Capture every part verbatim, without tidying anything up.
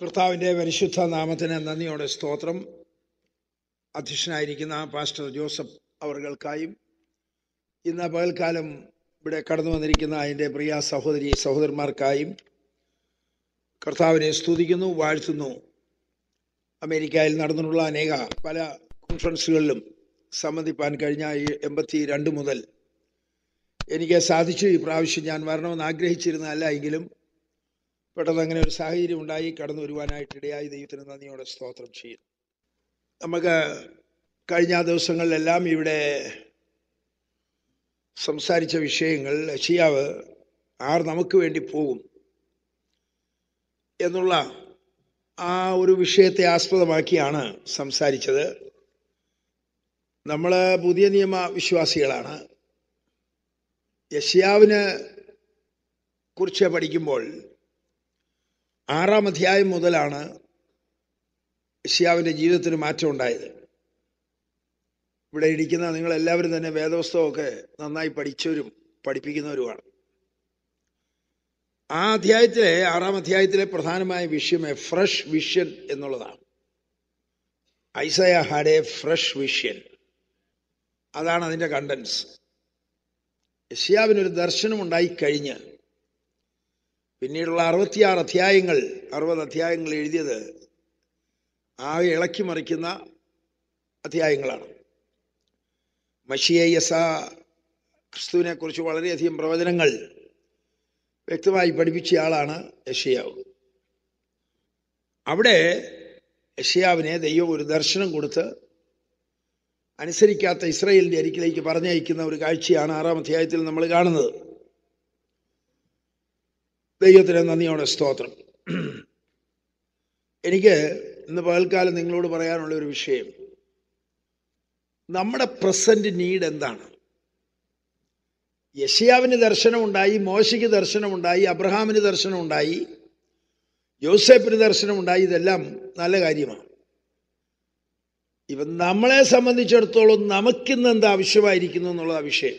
കർത്താവിൻ്റെ പരിശുദ്ധ നാമത്തിന് നന്ദിയോടെ സ്തോത്രം. അധ്യക്ഷനായിരിക്കുന്ന പാസ്റ്റർ ജോസഫ് അവർകൾക്കായും ഇന്ന് പകൽക്കാലം ഇവിടെ കടന്നു വന്നിരിക്കുന്ന അതിൻ്റെ പ്രിയ സഹോദരി സഹോദരന്മാർക്കായും കർത്താവിനെ സ്തുതിക്കുന്നു, വാഴ്ത്തുന്നു. അമേരിക്കയിൽ നടന്നിട്ടുള്ള അനേക പല കോൺഫറൻസുകളിലും സംബന്ധിപ്പാൻ കഴിഞ്ഞ എൺപത്തി രണ്ട് മുതൽ എനിക്ക് സാധിച്ചു. ഈ പ്രാവശ്യം ഞാൻ വരണമെന്ന് ആഗ്രഹിച്ചിരുന്നതല്ല, എങ്കിലും പെട്ടെന്ന് അങ്ങനെ ഒരു സാഹചര്യം ഉണ്ടായി കടന്നു വരുവാനായിട്ടിടയായി. ദൈവത്തിന് നന്ദിയോടെ സ്തോത്രം ചെയ്യുന്നു. നമുക്ക് കഴിഞ്ഞ ദിവസങ്ങളിലെല്ലാം ഇവിടെ സംസാരിച്ച വിഷയങ്ങൾ യെശയ്യാവ് ആർ നമുക്ക് വേണ്ടി പോകും എന്നുള്ള ആ ഒരു വിഷയത്തെ ആസ്പദമാക്കിയാണ് സംസാരിച്ചത്. നമ്മൾ പുതിയ നിയമ വിശ്വാസികളാണ്. യെശയ്യാവിനെ കുറിച്ച് പഠിക്കുമ്പോൾ ആറാം അധ്യായം മുതലാണ് യെശയ്യാവിൻ്റെ ജീവിതത്തിന് മാറ്റം ഉണ്ടായത്. ഇവിടെ ഇരിക്കുന്ന നിങ്ങളെല്ലാവരും തന്നെ വേദപുസ്തകമൊക്കെ നന്നായി പഠിച്ചവരും പഠിപ്പിക്കുന്നവരുമാണ്. ആ അധ്യായത്തിലെ ആറാം അധ്യായത്തിലെ പ്രധാനമായ വിഷയം എ ഫ്രഷ് വിഷൻ എന്നുള്ളതാണ്. Isaiah had a fresh vision, അതാണ് അതിൻ്റെ കണ്ടൻസ്. യെശയ്യാവിനൊരു ദർശനം ഉണ്ടായി കഴിഞ്ഞ് പിന്നീടുള്ള അറുപത്തിയാറ് അധ്യായങ്ങൾ അറുപത് അധ്യായങ്ങൾ എഴുതിയത് ആകെ ഇളക്കി മറിക്കുന്ന അധ്യായങ്ങളാണ്. മശിയ യസ ക്രിസ്തുവിനെ കുറിച്ച് വളരെയധികം പ്രവചനങ്ങൾ വ്യക്തമായി പഠിപ്പിച്ചയാളാണ് യെശയ്യാവ്. അവിടെ യെശയ്യാവിനെ ദൈവം ഒരു ദർശനം കൊടുത്ത് അനുസരിക്കാത്ത ഇസ്രായേലിൻ്റെ അരികിലേക്ക് പറഞ്ഞയക്കുന്ന ഒരു കാഴ്ചയാണ് ആറാം അധ്യായത്തിൽ നമ്മൾ കാണുന്നത്. ദൈവത്തിന് നന്ദിയോടെ സ്തോത്രം. എനിക്ക് ഇന്ന് പകൽക്കാലം നിങ്ങളോട് പറയാനുള്ള ഒരു വിഷയം, നമ്മുടെ പ്രസന്റ് നീഡ് എന്താണ്? യെശയ്യാവിന് ദർശനമുണ്ടായി, മോശയ്ക്ക് ദർശനമുണ്ടായി, അബ്രഹാമിന് ദർശനമുണ്ടായി, യോസേപ്പിന് ദർശനമുണ്ടായി. ഇതെല്ലാം നല്ല കാര്യമാണ്. ഇവ നമ്മളെ സംബന്ധിച്ചിടത്തോളം നമുക്കിന്ന് എന്താ ആവശ്യമായിരിക്കുന്നു എന്നുള്ളതാണ് വിഷയം.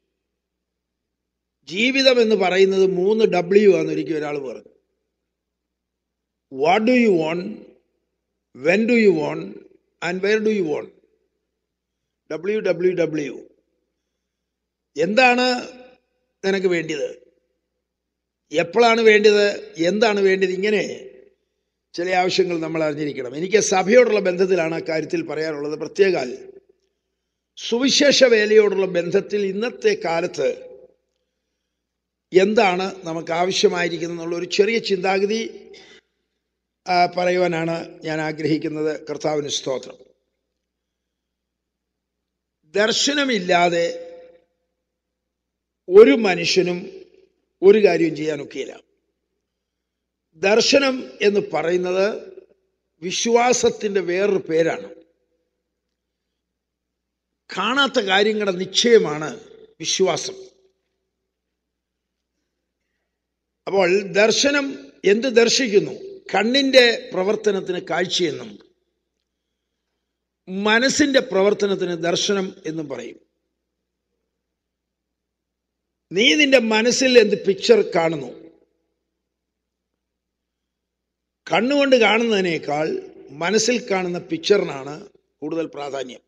ജീവിതം എന്ന് പറയുന്നത് മൂന്ന് ഡബ്ല്യു ആണെന്ന് ഒരിക്കൽ ഒരാൾ പറഞ്ഞു. What do you want, when do you want and where do you want. W W W. എന്താണ് നിനക്ക് വേണ്ടത്, എപ്പോഴാണ് വേണ്ടത്, എന്താണ് വേണ്ടത്, ഇങ്ങനെ ചില ആവശ്യങ്ങൾ നമ്മൾ അറിഞ്ഞിരിക്കണം. എനിക്ക് സഭയോടുള്ള ബന്ധത്തിലാണ് അക്കാര്യത്തിൽ പറയാനുള്ളത്. പ്രത്യേകാൽ സുവിശേഷ വേലയോടുള്ള ബന്ധത്തിൽ ഇന്നത്തെ കാലത്ത് എന്താണ് നമുക്ക് ആവശ്യമായിരിക്കുന്നത് എന്നുള്ള ഒരു ചെറിയ ചിന്താഗതി പറയുവാനാണ് ഞാൻ ആഗ്രഹിക്കുന്നത്. കർത്താവിന് സ്തോത്രം. ദർശനമില്ലാതെ ഒരു മനുഷ്യനും ഒരു കാര്യവും ചെയ്യാനൊക്കെയില്ല. ദർശനം എന്ന് പറയുന്നത് വിശ്വാസത്തിൻ്റെ വേറൊരു പേരാണ്. കാണാത്ത കാര്യങ്ങളുടെ നിശ്ചയമാണ് വിശ്വാസം. അപ്പോൾ ദർശനം എന്ത് ദർശിക്കുന്നു? കണ്ണിൻ്റെ പ്രവർത്തനത്തിന് കാഴ്ചയെന്നും മനസ്സിൻ്റെ പ്രവർത്തനത്തിന് ദർശനം എന്നും പറയും. നീ നിന്റെ മനസ്സിൽ എന്ത് പിക്ചർ കാണുന്നു? കണ്ണുകൊണ്ട് കാണുന്നതിനേക്കാൾ മനസ്സിൽ കാണുന്ന പിക്ചറിനാണ് കൂടുതൽ പ്രാധാന്യം.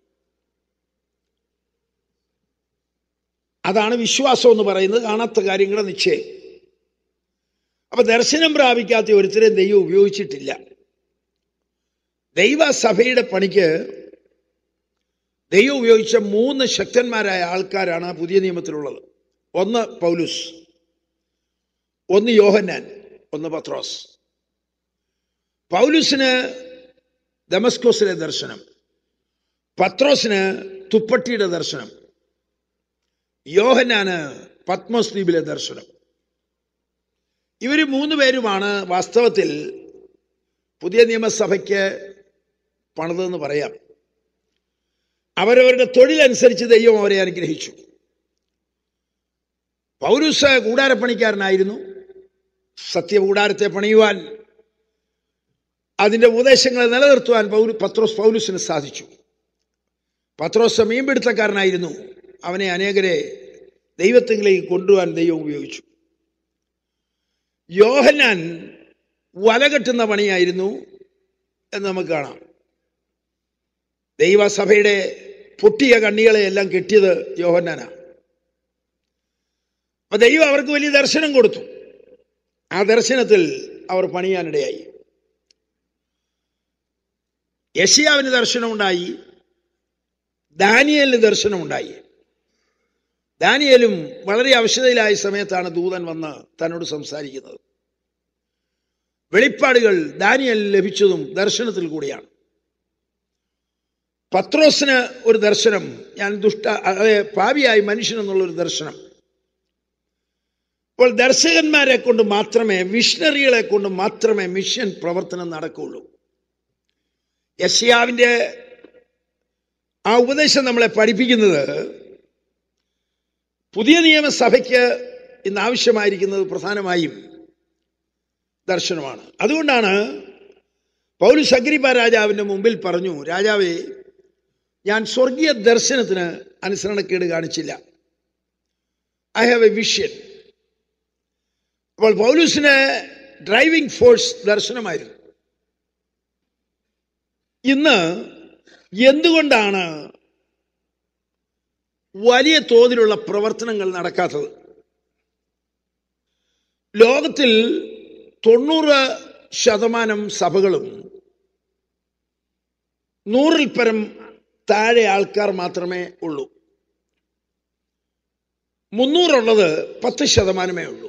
അതാണ് വിശ്വാസം എന്ന് പറയുന്നത്, കാണാത്ത കാര്യങ്ങളുടെ നിശ്ചയം. അപ്പൊ ദർശനം പ്രാപിക്കാത്ത ഒരുത്തരെയും ദൈവം ഉപയോഗിച്ചിട്ടില്ല. ദൈവസഭയുടെ പണിക്ക് ദൈവം ഉപയോഗിച്ച മൂന്ന് ശക്തന്മാരായ ആൾക്കാരാണ് പുതിയ നിയമത്തിലുള്ളത്. ഒന്ന് പൗലുസ്, ഒന്ന് യോഹന്നാൻ, ഒന്ന് പത്രോസ്. പൗലുസിന് ദമസ്കോസിലെ ദർശനം, പത്രോസിന് തുപ്പട്ടിയുടെ ദർശനം, യോഹന്നാന് പത്മോസ് ദ്വീപിലെ ദർശനം. ഇവർ മൂന്ന് പേരുമാണ് വാസ്തവത്തിൽ പുതിയ നിയമസഭയ്ക്ക് പണിതെന്ന് പറയാം. അവരവരുടെ തൊഴിലനുസരിച്ച് ദൈവം അവരെ അനുഗ്രഹിച്ചു. പൗലുസ് കൂടാരപ്പണിക്കാരനായിരുന്നു. സത്യകൂടാരത്തെ പണിയുവാൻ, അതിൻ്റെ ഉപദേശങ്ങളെ നിലനിർത്തുവാൻ പൗലു പത്രോസ് പൗലുസിന് സാധിച്ചു. പത്രോസ് മീൻപിടുത്തക്കാരനായിരുന്നു. അവനെ അനേകരെ ദൈവത്തിലേക്ക് കൊണ്ടുപോകാൻ ദൈവം ഉപയോഗിച്ചു. യോഹന്നാൻ വലകെട്ടുന്ന പണിയായിരുന്നു എന്ന് നമുക്ക് കാണാം. ദൈവസഭയുടെ പൊട്ടിയ കണ്ണികളെ എല്ലാം കെട്ടിയത് യോഹന്നാനാണ്. അപ്പൊ ദൈവം അവർക്ക് വലിയ ദർശനം കൊടുത്തു. ആ ദർശനത്തിൽ അവർ പണിയാനിടയായി. യെശയ്യാവിന് ദർശനമുണ്ടായി, ദാനിയേലിന് ദർശനമുണ്ടായി. ദാനിയേലും വളരെ അവശതയിലായ സമയത്താണ് ദൂതൻ വന്ന് തന്നോട് സംസാരിക്കുന്നത്. വെളിപ്പാടുകൾ ദാനിയേലിന് ലഭിച്ചതും ദർശനത്തിൽ കൂടിയാണ്. പത്രോസിന് ഒരു ദർശനം, ഞാൻ ദുഷ്ട അതെ പാപിയായി മനുഷ്യൻ എന്നുള്ളൊരു ദർശനം. അപ്പോൾ ദർശകന്മാരെ കൊണ്ട് മാത്രമേ, മിഷണറികളെ കൊണ്ട് മാത്രമേ മിഷൻ പ്രവർത്തനം നടക്കുകയുള്ളൂ. യെശയ്യാവിൻ്റെ ആ ഉപദേശം നമ്മളെ പഠിപ്പിക്കുന്നത് പുതിയ നിയമസഭയ്ക്ക് ഇന്ന് ആവശ്യമായിരിക്കുന്നത് പ്രധാനമായും ദർശനമാണ്. അതുകൊണ്ടാണ് പൗലോസ് അഗ്രിപ്പ രാജാവിൻ്റെ മുമ്പിൽ പറഞ്ഞു, രാജാവേ, ഞാൻ സ്വർഗീയ ദർശനത്തിന് അനുസരണക്കേട് കാണിച്ചില്ല. I have a vision. അപ്പോൾ പൗലോസിന് ഡ്രൈവിംഗ് ഫോഴ്സ് ദർശനമായിരുന്നു. ഇന്ന് എന്തുകൊണ്ടാണ് വലിയ തോതിലുള്ള പ്രവർത്തനങ്ങൾ നടക്കാത്തത്? ലോകത്തിൽ തൊണ്ണൂറ് ശതമാനം സഭകളും നൂറിൽ പരം താഴെ ആൾക്കാർ മാത്രമേ ഉള്ളൂ. മുന്നൂറുള്ളത് പത്ത് ശതമാനമേ ഉള്ളൂ.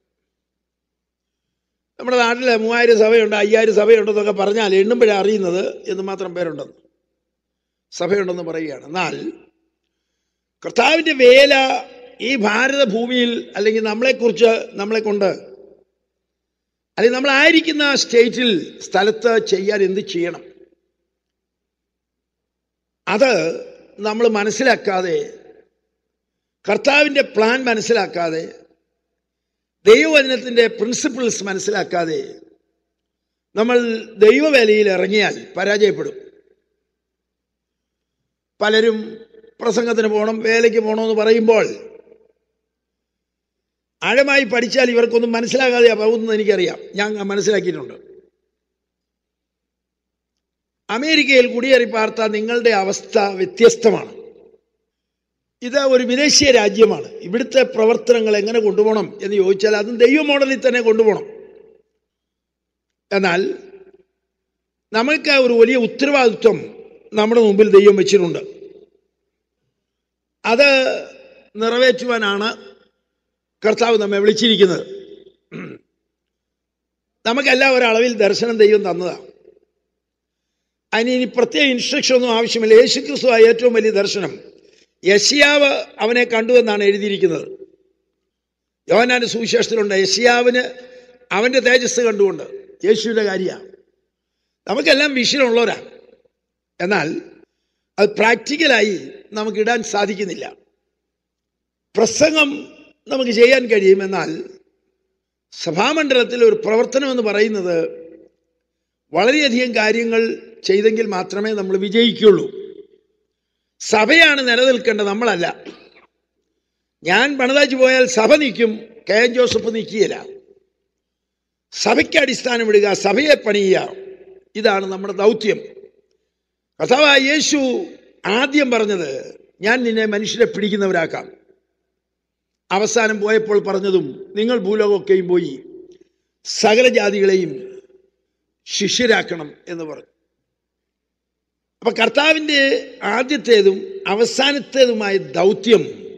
നമ്മുടെ നാട്ടിൽ മൂവായിരം സഭയുണ്ട്, അയ്യായിരം സഭയുണ്ടെന്നൊക്കെ പറഞ്ഞാൽ എണ്ണുമ്പോഴേ അറിയുന്നത് എന്ന് മാത്രം പേരുണ്ടെന്ന്, സഭയുണ്ടെന്ന് പറയുകയാണ്. എന്നാൽ കർത്താവിൻ്റെ വേല ഈ ഭാരതഭൂമിയിൽ, അല്ലെങ്കിൽ നമ്മളെക്കുറിച്ച്, നമ്മളെ കൊണ്ട്, അല്ലെങ്കിൽ നമ്മളായിരിക്കുന്ന സ്റ്റേറ്റിൽ, സ്ഥലത്ത് ചെയ്യാൻ എന്ത് ചെയ്യണം, അത് നമ്മൾ മനസ്സിലാക്കാതെ, കർത്താവിൻ്റെ പ്ലാൻ മനസ്സിലാക്കാതെ, ദൈവവചനത്തിൻ്റെ പ്രിൻസിപ്പിൾസ് മനസ്സിലാക്കാതെ നമ്മൾ ദൈവവേലയിൽ ഇറങ്ങിയാൽ പരാജയപ്പെടും. പലരും പ്രസംഗത്തിന് പോകണം, വേലയ്ക്ക് പോകണമെന്ന് പറയുമ്പോൾ ആഴമായി പഠിച്ചാൽ ഇവർക്കൊന്നും മനസ്സിലാകാതെ പോകുന്നത് എനിക്കറിയാം, ഞാൻ മനസ്സിലാക്കിയിട്ടുണ്ട്. അമേരിക്കയിൽ കുടിയേറി പാർത്ത നിങ്ങളുടെ അവസ്ഥ വ്യത്യസ്തമാണ്. ഇത് ഒരു വിദേശീയ രാജ്യമാണ്. ഇവിടുത്തെ പ്രവർത്തനങ്ങൾ എങ്ങനെ കൊണ്ടുപോകണം എന്ന് ചോദിച്ചാൽ അതും ദൈവ മോഡലിൽ തന്നെ കൊണ്ടുപോകണം. എന്നാൽ നമുക്ക് ഒരു വലിയ ഉത്തരവാദിത്വം നമ്മുടെ മുമ്പിൽ ദൈവം വെച്ചിട്ടുണ്ട്. അത് നിറവേറ്റുവാനാണ് കർത്താവ് നമ്മെ വിളിച്ചിരിക്കുന്നത്. നമുക്കെല്ലാം ഒരളവിൽ ദർശനം ദൈവം തന്നതാണ്. അതിന് ഇനി പ്രത്യേക ഇൻസ്ട്രക്ഷൻ ഒന്നും ആവശ്യമില്ല. യേശുക്രിസ്തുവായ ഏറ്റവും വലിയ ദർശനം. യെശയ്യാവ് അവനെ കണ്ടു എന്നാണ് എഴുതിയിരിക്കുന്നത്. യോഹന്നാന്റെ സുവിശേഷത്തിലുണ്ട്, യെശയ്യാവിന് അവൻ്റെ തേജസ് കണ്ടുകൊണ്ട്. യേശുവിൻ്റെ കാര്യമാണ്. നമുക്കെല്ലാം വിഷയമുള്ളവരാ, എന്നാൽ അത് പ്രാക്ടിക്കലായി നമുക്കിടാൻ സാധിക്കുന്നില്ല. പ്രസംഗം നമുക്ക് ചെയ്യാൻ കഴിയും, എന്നാൽ സഭാമണ്ഡലത്തിൽ ഒരു പ്രവർത്തനം എന്ന് പറയുന്നത് വളരെയധികം കാര്യങ്ങൾ ചെയ്തെങ്കിൽ മാത്രമേ നമ്മൾ വിജയിക്കുള്ളൂ. സഭയാണ് നിലനിൽക്കേണ്ടത്, നമ്മളല്ല. ഞാൻ പണിതാച്ചു പോയാൽ സഭ നിൽക്കും, കെ എൻ ജോസഫ് നിൽക്കുകയില്ല. സഭയ്ക്ക് അടിസ്ഥാനം ഇടുക, സഭയെ പണിയുക, ഇതാണ് നമ്മുടെ ദൗത്യം. കർത്താവായ യേശു ആദ്യം പറഞ്ഞത്, ഞാൻ നിന്നെ മനുഷ്യരെ പിടിക്കുന്നവരാക്കാം. അവസാനം പോയപ്പോൾ പറഞ്ഞതും, നിങ്ങൾ ഭൂലോകമൊക്കെയും പോയി സകല ജാതികളെയും ശിഷ്യരാക്കണം എന്ന് പറഞ്ഞു. അപ്പൊ കർത്താവിൻ്റെ ആദ്യത്തേതും അവസാനത്തേതുമായ ദൗത്യം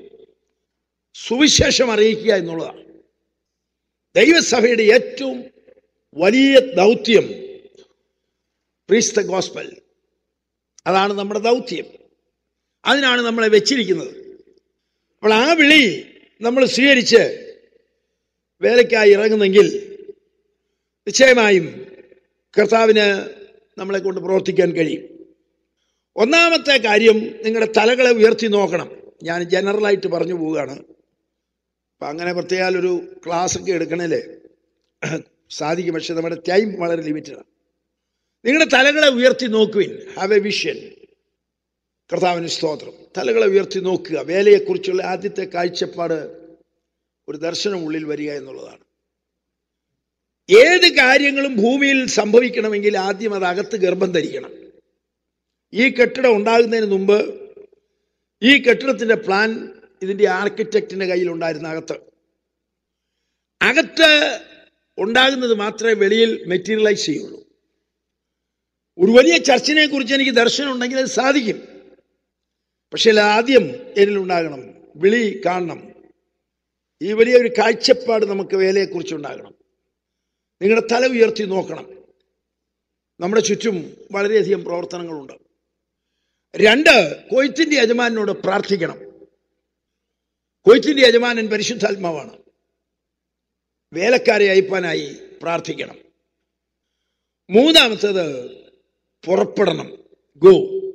സുവിശേഷം അറിയിക്കുക എന്നുള്ളതാണ്. ദൈവസഭയുടെ ഏറ്റവും വലിയ ദൗത്യം പ്രീച്ച് ദ ഗോസ്പൽ. അതാണ് നമ്മുടെ ദൗത്യം. അതിനാണ് നമ്മളെ വെച്ചിരിക്കുന്നത്. അപ്പോൾ ആ വിളി നമ്മൾ സ്വീകരിച്ച് വേലയ്ക്കായി ഇറങ്ങുന്നെങ്കിൽ നിശ്ചയമായും കർത്താവിന് നമ്മളെ കൊണ്ട് പ്രവർത്തിക്കാൻ കഴിയും. ഒന്നാമത്തെ കാര്യം, നിങ്ങളുടെ തലകളെ ഉയർത്തി നോക്കണം. ഞാൻ ജനറലായിട്ട് പറഞ്ഞു പോവുകയാണ്. അപ്പം അങ്ങനെ പ്രത്യേക ഒരു ക്ലാസ്സൊക്കെ എടുക്കണേലേ സാധിക്കും, പക്ഷെ നമ്മുടെ ടൈം വളരെ ലിമിറ്റഡാണ്. നിങ്ങളുടെ തലകളെ ഉയർത്തി നോക്കുവിൻ. Have a vision. കർത്താവിന് സ്തോത്രം. തലകളെ ഉയർത്തി നോക്കുക. വേലയെക്കുറിച്ചുള്ള ആദ്യത്തെ കാഴ്ചപ്പാട് ഒരു ദർശനം ഉള്ളിൽ വരിക എന്നുള്ളതാണ്. ഏത് കാര്യങ്ങളും ഭൂമിയിൽ സംഭവിക്കണമെങ്കിൽ ആദ്യം അത് അകത്ത് ഗർഭം ധരിക്കണം. ഈ കെട്ടിടം ഉണ്ടാകുന്നതിന് മുമ്പ് ഈ കെട്ടിടത്തിന്റെ പ്ലാൻ ഇതിന്റെ ആർക്കിടെക്റ്റിന്റെ കയ്യിലുണ്ടായിരുന്ന അകത്ത് അകത്ത് ഉണ്ടാകുന്നത് മാത്രമേ വെളിയിൽ മെറ്റീരിയലൈസ് ചെയ്യുള്ളൂ. ഒരു വലിയ ചർച്ചിനെ കുറിച്ച് എനിക്ക് ദർശനം ഉണ്ടെങ്കിൽ അത് സാധിക്കും. പക്ഷേ ആദ്യം എന്നിലുണ്ടാകണം, വിളി കാണണം. ഈ വലിയൊരു കാഴ്ചപ്പാട് നമുക്ക് വേലയെക്കുറിച്ച് ഉണ്ടാകണം. നിങ്ങളുടെ തല ഉയർത്തി നോക്കണം. നമ്മുടെ ചുറ്റും വളരെയധികം പ്രവർത്തനങ്ങളുണ്ട്. രണ്ട്, കൊയ്ത്തിന്റെ യജമാനോട് പ്രാർത്ഥിക്കണം. കൊയ്ത്തിന്റെ യജമാനൻ പരിശുദ്ധാത്മാവാണ്. വേലക്കാരെ അയപ്പാനായി പ്രാർത്ഥിക്കണം. മൂന്നാമത്തേത്, പുറപ്പെടണം. Go.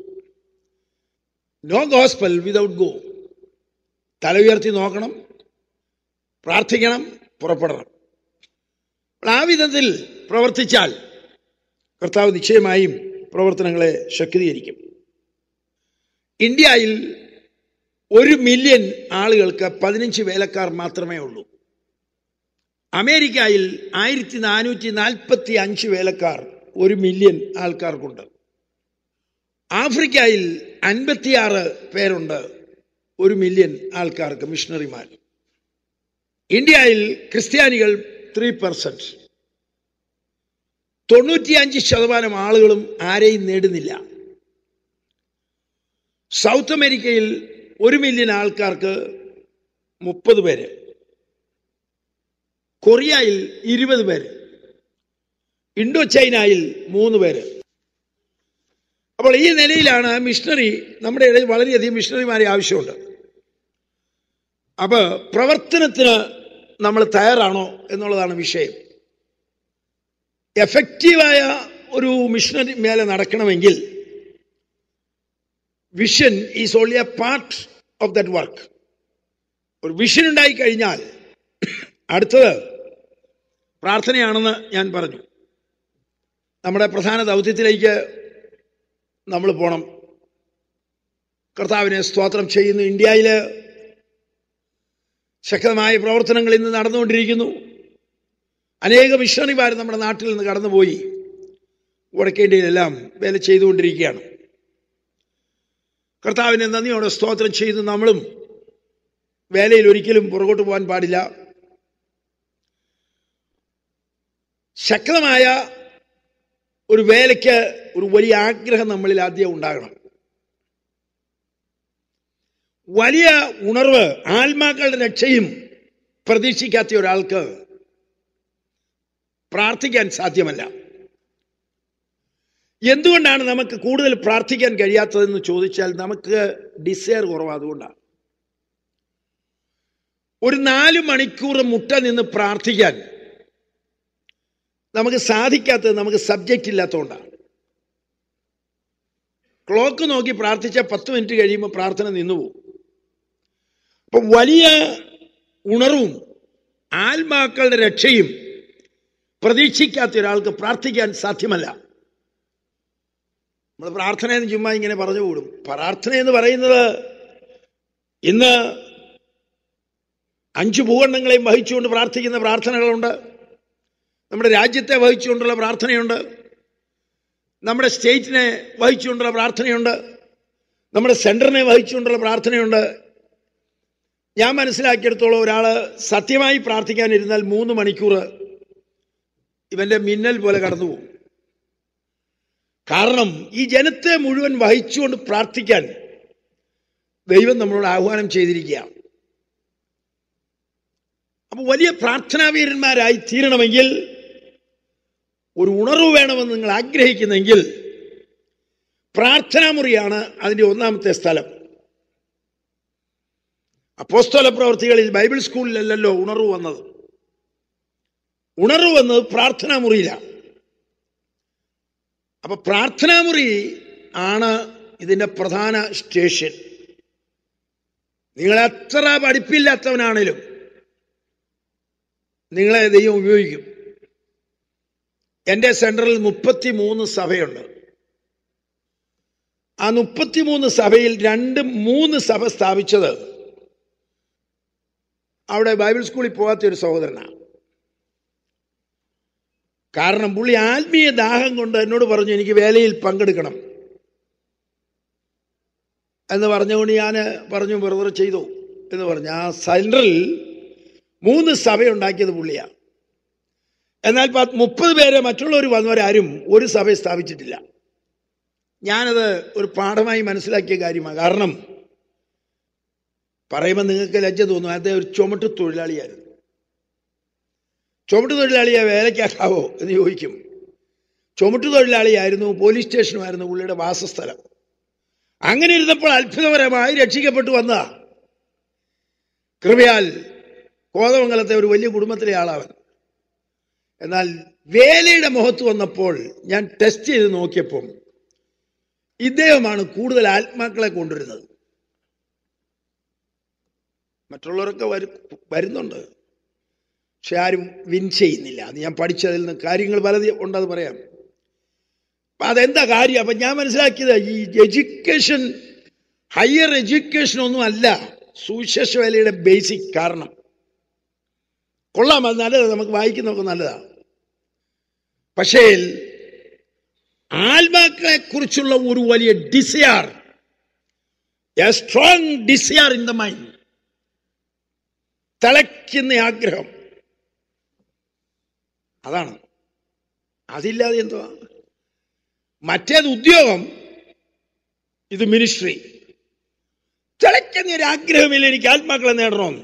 No gospel without go. തല ഉയർത്തി നോക്കണം, പ്രാർത്ഥിക്കണം, പുറപ്പെടണം. ആ വിധത്തിൽ പ്രവർത്തിച്ചാൽ കർത്താവ് നിശ്ചയമായും പ്രവർത്തനങ്ങളെ ശക്തീകരിക്കും. ഇന്ത്യയിൽ ഒരു മില്യൺ ആളുകൾക്ക് പതിനഞ്ച് വേലക്കാർ മാത്രമേ ഉള്ളൂ. അമേരിക്കയിൽ ആയിരത്തി നാനൂറ്റി നാൽപ്പത്തി അഞ്ച് വേലക്കാർ ഒരു മില്യൺ ആൾക്കാർക്കുണ്ട്. ആഫ്രിക്കയിൽ അൻപത്തിയാറ് പേരുണ്ട് ഒരു മില്യൺ ആൾക്കാർക്ക്, മിഷണറിമാർ. ഇന്ത്യയിൽ ക്രിസ്ത്യാനികൾ ത്രീ പെർസെന്റ്. തൊണ്ണൂറ്റിയഞ്ച് ശതമാനം ആളുകളും ആരെയും നേടുന്നില്ല. സൗത്ത് അമേരിക്കയിൽ ഒരു മില്യൺ ആൾക്കാർക്ക് മുപ്പത് പേര്, കൊറിയയിൽ ഇരുപത് പേര്, ഇൻഡോ ചൈനയിൽ മൂന്ന് പേര്. അപ്പോൾ ഈ നിലയിലാണ് മിഷണറി, നമ്മുടെ ഇടയിൽ വളരെയധികം മിഷണറിമാരെ ആവശ്യമുണ്ട്. അപ്പോൾ പ്രവർത്തനത്തിന് നമ്മൾ തയ്യാറാണോ എന്നുള്ളതാണ് വിഷയം. എഫക്റ്റീവായ ഒരു മിഷണറി മേലെ നടക്കണമെങ്കിൽ vision is only a part of that work. ഒരു വിഷൻ ഉണ്ടായി കഴിഞ്ഞാൽ അടുത്തത് പ്രാർത്ഥനയാണെന്ന് ഞാൻ പറഞ്ഞു. നമ്മുടെ പ്രധാന ദൗത്യത്തിലേക്ക് നമ്മൾ പോകണം. കർത്താവിനെ സ്തോത്രം ചെയ്യുന്നു. ഇന്ത്യയിൽ ശക്തമായ പ്രവർത്തനങ്ങൾ ഇന്ന് നടന്നുകൊണ്ടിരിക്കുന്നു. അനേക മിഷണറിമാർ നമ്മുടെ നാട്ടിൽ നിന്ന് കടന്നുപോയി വടക്കേ ഇന്ത്യയിലെല്ലാം വേല ചെയ്തുകൊണ്ടിരിക്കുകയാണ്. കർത്താവിനെ നന്ദിയോടെ സ്തോത്രം ചെയ്ത് നമ്മളും വേലയിൽ ഒരിക്കലും പുറകോട്ട് പോകാൻ പാടില്ല. ശക്തമായ ഒരു വേലയ്ക്ക് ഒരു വലിയ ആഗ്രഹം നമ്മളിൽ ആദ്യം ഉണ്ടാകണം. വലിയ ഉണർവ്, ആത്മാക്കളുടെ രക്ഷയും പ്രതീക്ഷിക്കാത്ത ഒരാൾക്ക് പ്രാർത്ഥിക്കാൻ സാധ്യമല്ല. എന്തുകൊണ്ടാണ് നമുക്ക് കൂടുതൽ പ്രാർത്ഥിക്കാൻ കഴിയാത്തതെന്ന് ചോദിച്ചാൽ നമുക്ക് ഡിസയർ കുറവ്. അതുകൊണ്ടാണ്. ഒരു നാല് മണിക്കൂർ മുട്ട നിന്ന് പ്രാർത്ഥിക്കാൻ നമുക്ക് സാധിക്കാത്തത് നമുക്ക് സബ്ജക്റ്റ് ഇല്ലാത്തതുകൊണ്ടാണ്. ക്ലോക്ക് നോക്കി പ്രാർത്ഥിച്ചാൽ പത്ത് മിനിറ്റ് കഴിയുമ്പോൾ പ്രാർത്ഥന നിന്നുപോകും. അപ്പം വലിയ ഉണർവും ആത്മാക്കളുടെ രക്ഷയും പ്രതീക്ഷിക്കാത്ത ഒരാൾക്ക് പ്രാർത്ഥിക്കാൻ സാധ്യമല്ല. നമ്മൾ പ്രാർത്ഥനയെന്ന് ചുമ്മാ ഇങ്ങനെ പറഞ്ഞു കൂടും. പ്രാർത്ഥന എന്ന് പറയുന്നത് ഇന്ന് അഞ്ചു ഭൂഖണ്ഡങ്ങളെയും വഹിച്ചുകൊണ്ട് പ്രാർത്ഥിക്കുന്ന പ്രാർത്ഥനകളുണ്ട്. നമ്മുടെ രാജ്യത്തെ വഹിച്ചുകൊണ്ടുള്ള പ്രാർത്ഥനയുണ്ട്. നമ്മുടെ സ്റ്റേറ്റിനെ വഹിച്ചുകൊണ്ടുള്ള പ്രാർത്ഥനയുണ്ട്. നമ്മുടെ സെൻറ്ററിനെ വഹിച്ചുകൊണ്ടുള്ള പ്രാർത്ഥനയുണ്ട്. ഞാൻ മനസ്സിലാക്കിയെടുത്തോളം ഒരാൾ സത്യമായി പ്രാർത്ഥിക്കാനിരുന്നാൽ മൂന്ന് മണിക്കൂർ ഇവൻ്റെ മിന്നൽ പോലെ കടന്നു പോകും. കാരണം ഈ ജനത്തെ മുഴുവൻ വഹിച്ചുകൊണ്ട് പ്രാർത്ഥിക്കാൻ ദൈവം നമ്മളോട് ആഹ്വാനം ചെയ്തിരിക്കുകയാണ്. അപ്പോൾ വലിയ പ്രാർത്ഥനാവീരന്മാരായി തീരണമെങ്കിൽ, ഒരു ഉണർവ് വേണമെന്ന് നിങ്ങൾ ആഗ്രഹിക്കുന്നെങ്കിൽ പ്രാർത്ഥനാ മുറിയാണ് അതിൻ്റെ ഒന്നാമത്തെ സ്ഥലം. അപ്പോസ്തല പ്രവർത്തികളിൽ ബൈബിൾ സ്കൂളിലല്ലല്ലോ ഉണർവ് വന്നത്. ഉണർവ് വന്നത് പ്രാർത്ഥനാ മുറിയിലാണ്. അപ്പൊ പ്രാർത്ഥനാ മുറി ആണ് ഇതിൻ്റെ പ്രധാന സ്റ്റേഷൻ. നിങ്ങൾ എത്ര പഠിപ്പില്ലാത്തവനാണേലും നിങ്ങളെ ദൈവം ഉപയോഗിക്കും. എൻ്റെ സെൻറ്ററിൽ മുപ്പത്തി മൂന്ന് സഭയുണ്ട്. ആ മുപ്പത്തിമൂന്ന് സഭയിൽ രണ്ട് മൂന്ന് സഭ സ്ഥാപിച്ചത് അവിടെ ബൈബിൾ സ്കൂളിൽ പോകാത്ത ഒരു സഹോദരനാണ്. കാരണം പുള്ളി ആത്മീയ ദാഹം കൊണ്ട് എന്നോട് പറഞ്ഞു എനിക്ക് വേലയിൽ പങ്കെടുക്കണം എന്ന് പറഞ്ഞുകൊണ്ട് ഞാൻ പറഞ്ഞു ബ്രദർ ചെയ്തു എന്ന് പറഞ്ഞു. ആ സെൻട്രൽ മൂന്ന് സഭയുണ്ടാക്കിയത് പുള്ളിയാണ്. എന്നാൽ മുപ്പത് പേരെ മറ്റുള്ളവർ വന്നവരാരും ഒരു സഭ സ്ഥാപിച്ചിട്ടില്ല. ഞാനത് ഒരു പാഠമായി മനസ്സിലാക്കിയ കാര്യമാണ്. കാരണം പറയുമ്പോൾ നിങ്ങൾക്ക് ലജ്ജ തോന്നും, അദ്ദേഹം ഒരു ചുമട്ട് തൊഴിലാളിയായിരുന്നു. ചുമട്ട് തൊഴിലാളിയെ വേലയ്ക്കാക്കാവോ എന്ന് ചോദിക്കും. ചുമട്ട് തൊഴിലാളിയായിരുന്നു, പോലീസ് സ്റ്റേഷനുമായിരുന്നു പുള്ളിയുടെ വാസസ്ഥലം. അങ്ങനെ ഇരുന്നപ്പോൾ അത്ഭുതപരമായി രക്ഷിക്കപ്പെട്ടു വന്നതാ. കൃപയാൽ കോതമംഗലത്തെ ഒരു വലിയ കുടുംബത്തിലെ ആളാവൻ. എന്നാൽ വേലയുടെ മുഖത്ത് വന്നപ്പോൾ ഞാൻ ടെസ്റ്റ് ചെയ്ത് നോക്കിയപ്പോൾ ഇദ്ദേഹമാണ് കൂടുതൽ ആത്മാക്കളെ കൊണ്ടുവരുന്നത്. മറ്റുള്ളവരൊക്കെ വരു വരുന്നുണ്ട് പക്ഷെ ആരും വിൻ ചെയ്യുന്നില്ല. അത് ഞാൻ പഠിച്ചതിൽ നിന്ന് കാര്യങ്ങൾ പലതും ഉണ്ടെന്ന് പറയാം. അപ്പം അതെന്താ കാര്യം? അപ്പം ഞാൻ മനസ്സിലാക്കിയത് ഈ എഡ്യൂക്കേഷൻ, ഹയർ എഡ്യൂക്കേഷൻ ഒന്നും അല്ല സുവിശേഷ വേലയുടെ ബേസിക് കാരണം. കൊള്ളാം, അത് നല്ലതാണ്, നമുക്ക് വായിക്കുന്നതൊക്കെ നല്ലതാണ്. പക്ഷേ ആത്മാക്കളെ കുറിച്ചുള്ള ഒരു വലിയ desire, a strong desire in the mind, തിളയ്ക്കുന്ന ആഗ്രഹം, അതാണ്. അതില്ലാതെ എന്തുവാ? മറ്റേത് ഉദ്യോഗം, ഇത് മിനിസ്ട്രി. തിളയ്ക്കുന്ന ഒരു ആഗ്രഹമില്ല എനിക്ക് ആത്മാക്കളെ നേടണമെന്ന്.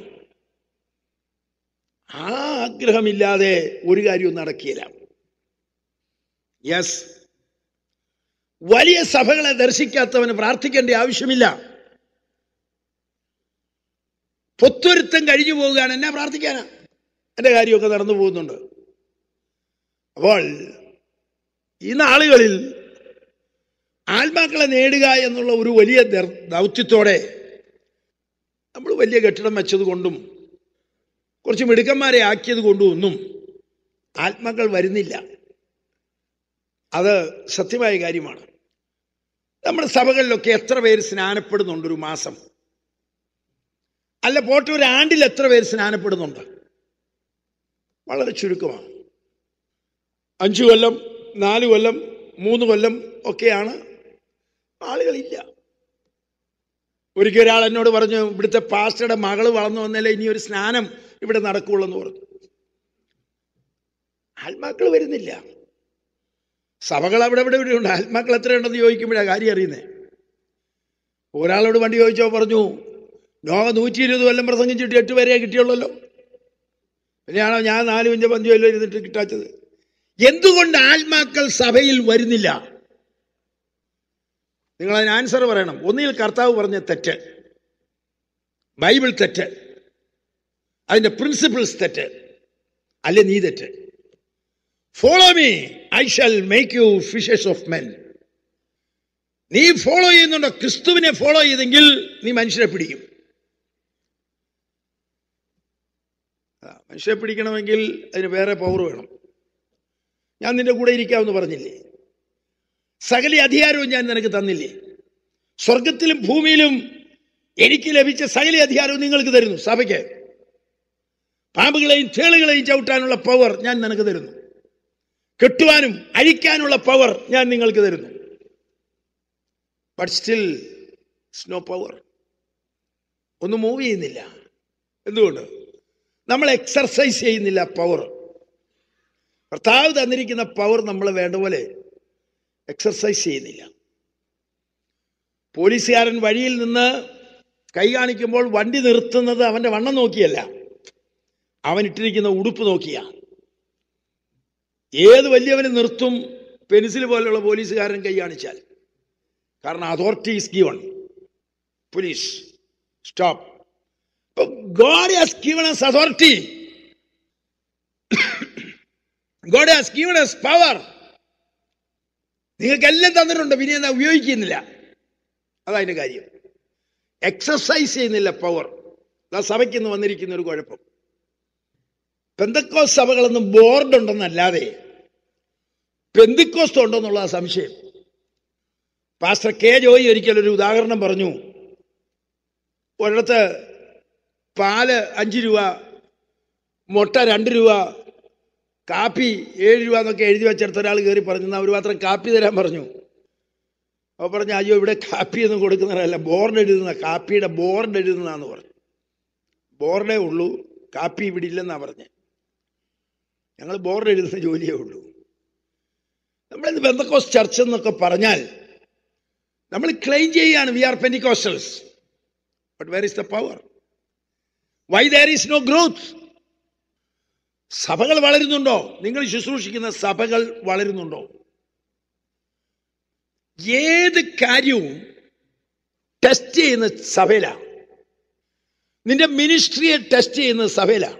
ആ ആഗ്രഹമില്ലാതെ ഒരു കാര്യവും നടക്കില്ല. യെസ്, വലിയ സഭകളെ ദർശിക്കാത്തവന് പ്രാർത്ഥിക്കേണ്ട ആവശ്യമില്ല. പൊത്തൊരുത്തം കഴിഞ്ഞു പോവുകയാണ്, എന്നാ പ്രാർത്ഥിക്കാനാ? എൻ്റെ കാര്യമൊക്കെ നടന്നു പോകുന്നുണ്ട്. അപ്പോൾ ഈ നാളുകളിൽ ആത്മാക്കളെ നേടുക എന്നുള്ള ഒരു വലിയ ദൗത്യത്തോടെ നമ്മൾ വലിയ കെട്ടിടം വെച്ചത് കൊണ്ടും കുറച്ച് മിടുക്കന്മാരെ ആക്കിയത് കൊണ്ടും ഒന്നും ആത്മാക്കൾ വരുന്നില്ല. അത് സത്യമായ കാര്യമാണ്. നമ്മുടെ സഭകളിലൊക്കെ എത്ര പേര് സ്നാനപ്പെടുന്നുണ്ട് ഒരു മാസം? അല്ല പോട്ടെ, ഒരു ആണ്ടിൽ എത്ര പേര് സ്നാനപ്പെടുന്നുണ്ട്? വളരെ ചുരുക്കമാണ്. അഞ്ചു കൊല്ലം, നാല് കൊല്ലം, മൂന്ന് കൊല്ലം ഒക്കെയാണ്. ആളുകളില്ല. ഒരിക്കൽ ഒരാൾ എന്നോട് പറഞ്ഞു, ഇവിടുത്തെ പാസ്റ്ററുടെ മകള് വളർന്നു വന്നാലേ ഇനി ഒരു സ്നാനം ഇവിടെ നടക്കുള്ളൂ എന്ന് പറഞ്ഞു. ആത്മാക്കൾ വരുന്നില്ല. സഭകൾ അവിടെ ഇവിടെ ഇവിടെ ഉണ്ട്. ആത്മാക്കൾ എത്രയുണ്ടെന്ന് ചോദിക്കുമ്പോഴാണ് കാര്യം അറിയുന്നേ. ഒരാളോട് വണ്ടി ചോദിച്ചോ പറഞ്ഞു, നോവ നൂറ്റി ഇരുപത് കൊല്ലം പ്രസംഗിച്ചിട്ട് എട്ട് പേരെ കിട്ടിയുള്ളല്ലോ, പിന്നെയാണോ ഞാൻ നാലും അഞ്ചോ പഞ്ചോ കൊല്ലം ഇരുന്നിട്ട് കിട്ടാത്തത്? എന്തുകൊണ്ട് ആത്മാക്കൾ സഭയിൽ വരുന്നില്ല? നിങ്ങളതിന് ആൻസർ പറയണം. ഒന്നിൽ കർത്താവ് പറഞ്ഞ തെറ്റ്, ബൈബിൾ തെറ്റ്, അതിൻ്റെ പ്രിൻസിപ്പിൾസ് തെറ്റ്, അല്ലെ നീ തെറ്റ്. Follow me, I shall make you fishers of men. നീ ഫോളോ ചെയ്യുന്നുണ്ടോ? ക്രിസ്തുവിനെ ഫോളോ ചെയ്തെങ്കിൽ നീ മനുഷ്യരെ പിടിക്കും. മനുഷ്യരെ പിടിക്കണമെങ്കിൽ അതിന് വേറെ പവർ വേണം. ഞാൻ നിന്റെ കൂടെ ഇരിക്കാമെന്ന് പറഞ്ഞില്ലേ? സകല അധികാരവും ഞാൻ നിനക്ക് തന്നില്ലേ? സ്വർഗത്തിലും ഭൂമിയിലും എനിക്ക് ലഭിച്ച സകല അധികാരവും നിങ്ങൾക്ക് തരുന്നു. സഭയ്ക്ക് പാമ്പുകളെയും തേളുകളെയും ചവിട്ടാനുള്ള പവർ ഞാൻ നിനക്ക് തരുന്നു. കെട്ടുവാനും അഴിക്കാനുള്ള പവർ ഞാൻ നിങ്ങൾക്ക് തരുന്നു. But still no power. ഒന്നും മൂവ് ചെയ്യുന്നില്ല. എന്തുകൊണ്ട്? നമ്മൾ എക്സർസൈസ് ചെയ്യുന്നില്ല പവർ. കർത്താവ് തന്നിരിക്കുന്ന പവർ നമ്മൾ വേണ്ട പോലെ എക്സർസൈസ് ചെയ്യുന്നില്ല. പോലീസുകാരൻ വഴിയിൽ നിന്ന് കൈ കാണിക്കുമ്പോൾ വണ്ടി നിർത്തുന്നത് അവൻ്റെ വണ്ണം നോക്കിയല്ല, അവൻ ഇട്ടിരിക്കുന്ന ഉടുപ്പ് നോക്കിയാ. ഏത് വലിയവന് നിർത്തും പെൻസിൽ പോലെയുള്ള പോലീസുകാരൻ കൈ കാണിച്ചാൽ? കാരണം authority is given. Police stop. God has given us authority. God has given us power. നിങ്ങൾക്കെല്ലാം തന്നിട്ടുണ്ട്, പിന്നെ എന്താ ഉപയോഗിക്കുന്നില്ല? അതതിൻ്റെ കാര്യം. എക്സർസൈസ് ചെയ്യുന്നില്ല പവർ. ആ സഭയ്ക്ക് ഇന്ന് വന്നിരിക്കുന്ന ഒരു കുഴപ്പം, പെന്തക്കോസ്ത് സഭകളൊന്നും ബോർഡ് ഉണ്ടെന്നല്ലാതെ പെന്തിക്കോസ്ത് ഉണ്ടെന്നുള്ള സംശയം. പാസ്റ്റർ കെ ജോയി ഒരിക്കലൊരു ഉദാഹരണം പറഞ്ഞു. ഒരിടത്ത് പാല് അഞ്ച് രൂപ, മുട്ട രണ്ട് രൂപ, കാപ്പി ഏഴ് രൂപ എന്നൊക്കെ എഴുതി വെച്ചെടുത്ത ഒരാൾ കയറി പറഞ്ഞു, ഒരു പാത്രം കാപ്പി തരാൻ പറഞ്ഞു. അപ്പോൾ പറഞ്ഞു, അയ്യോ ഇവിടെ കാപ്പി ഒന്നും കൊടുക്കുന്നതല്ല, ബോർഡ് എഴുതുന്ന, കാപ്പിയുടെ ബോർഡ് എഴുതുന്നതാന്ന് പറഞ്ഞു. ബോർഡേ ഉള്ളൂ, കാപ്പി ഇവിടെ ഇല്ലെന്നാണ് പറഞ്ഞത്. ഞങ്ങൾ ബോർഡ് എഴുതുന്ന ജോലിയേ ഉള്ളൂ. നമ്മളിന്ന് പെന്തക്കോസ്റ്റ് ചർച്ച് എന്നൊക്കെ പറഞ്ഞാൽ നമ്മൾ ക്ലെയിം ചെയ്യുകയാണ്, we are Pentecostals. But where is the power? Why there is no growth? സഭകൾ വളരുന്നുണ്ടോ? നിങ്ങൾ ശുശ്രൂഷിക്കുന്ന സഭകൾ വളരുന്നുണ്ടോ? ഏത് കാര്യവും ടെസ്റ്റ് ചെയ്യുന്ന സഭയിലാണ്. നിന്റെ മിനിസ്ട്രിയെ ടെസ്റ്റ് ചെയ്യുന്ന സഭയിലാണ്.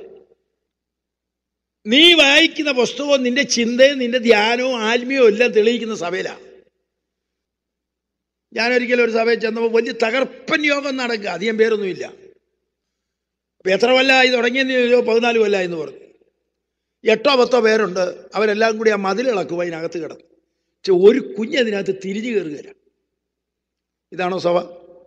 നീ വായിക്കുന്ന പുസ്തകവും നിന്റെ ചിന്തയും നിന്റെ ധ്യാനവും ആത്മീയവും എല്ലാം തെളിയിക്കുന്ന സഭയിലാണ്. ഞാനൊരിക്കലും ഒരു സഭയിൽ ചെന്നപ്പോൾ വലിയ തകർപ്പൻ യോഗം നടക്കുക, അധികം പേരൊന്നുമില്ല. അപ്പം എത്ര കൊല്ലമായി തുടങ്ങിയെന്ന് ചോദിച്ചോ, പതിനാല് കൊല്ലമായി എന്ന് പറഞ്ഞു. എട്ടോ പത്തോ പേരുണ്ട്, അവരെല്ലാം കൂടി ആ മതിലിളക്കും, അതിനകത്ത് കിടന്നു. പക്ഷെ ഒരു കുഞ്ഞതിനകത്ത് തിരിഞ്ഞു കയറുകയില്ല. ഇതാണോ സഭ?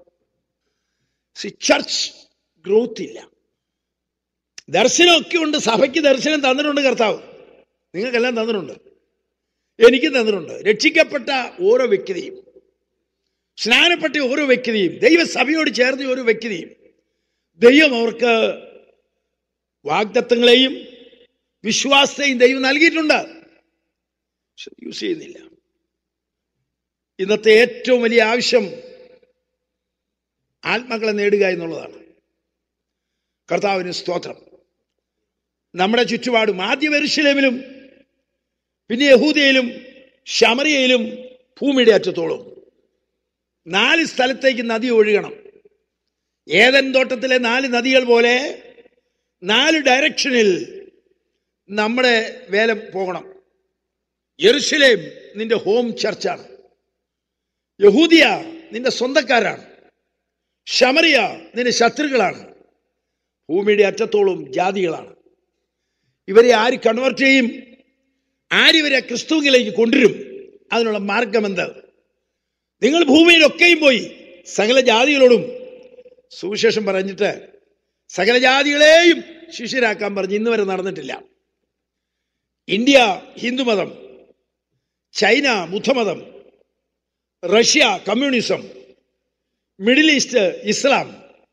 ചർച്ച് ഗ്രോത്ത് ഇല്ല. ദർശനമൊക്കെ ഉണ്ട്, സഭയ്ക്ക് ദർശനം തന്നിട്ടുണ്ട് കർത്താവ്, നിങ്ങൾക്കെല്ലാം തന്നിട്ടുണ്ട്, എനിക്കും തന്നിട്ടുണ്ട്. രക്ഷിക്കപ്പെട്ട ഓരോ വ്യക്തിയും, സ്നാനപ്പെട്ട ഓരോ വ്യക്തിയും, ദൈവസഭയോട് ചേർന്ന ഓരോ വ്യക്തിയും ദൈവം അവർക്ക് വാഗ്ദത്തങ്ങളെയും വിശ്വാസത്തെയും ദൈവം നൽകിയിട്ടുണ്ട്. യൂസ് ചെയ്യുന്നില്ല. ഇന്നത്തെ ഏറ്റവും വലിയ ആവശ്യം ആത്മാക്കളെ നേടുക എന്നുള്ളതാണ്. കർത്താവിന് സ്തോത്രം. നമ്മുടെ ചുറ്റുപാടും, ആദ്യം യെരൂശലേമിലും പിന്നെ യഹൂദയിലും ശമറിയയിലും ഭൂമിയുടെ അറ്റത്തോളം നാല് സ്ഥലത്തേക്ക് നദി ഒഴുകണം. ഏദൻ തോട്ടത്തിലെ നാല് നദികൾ പോലെ നാല് ഡയറക്ഷനിൽ നമ്മുടെ വേല പോകണം. യെരൂശലേം നിന്റെ ഹോം ചർച്ചാണ്. യഹൂദിയ നിന്റെ സ്വന്തക്കാരാണ്. ശമറിയ നിന്റെ ശത്രുക്കളാണ്. ഭൂമിയുടെ അറ്റത്തോളം ജാതികളാണ്. ഇവരെ ആര് കൺവേർട്ട് ചെയ്യും? ആരിവരെ ക്രിസ്തുവിലേക്ക് കൊണ്ടുവരും? അതിനുള്ള മാർഗമെന്ത്? നിങ്ങൾ ഭൂമിയിലൊക്കെയും പോയി സകല ജാതികളോടും സുവിശേഷം പറഞ്ഞിട്ട് സകല ജാതികളെയും ശിഷ്യരാക്കാൻ പറഞ്ഞ് ഇന്ന് വരെ നടന്നിട്ടില്ല. ഇന്ത്യ ഹിന്ദുമതം, ചൈന ബുദ്ധമതം, റഷ്യ കമ്മ്യൂണിസം, മിഡിൽ ഈസ്റ്റ് ഇസ്ലാം,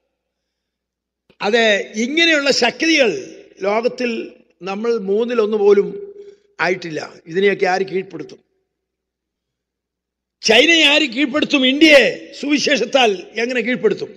അതെ, ഇങ്ങനെയുള്ള ശക്തികൾ ലോകത്തിൽ നമ്മൾ മൂന്നിലൊന്നു പോലും ആയിട്ടില്ല. ഇതിനെയൊക്കെ ആര് കീഴ്പ്പെടുത്തും? ചൈനയെ ആര് കീഴ്പ്പെടുത്തും? ഇന്ത്യയെ സുവിശേഷത്താൽ എങ്ങനെ കീഴ്പ്പെടുത്തും?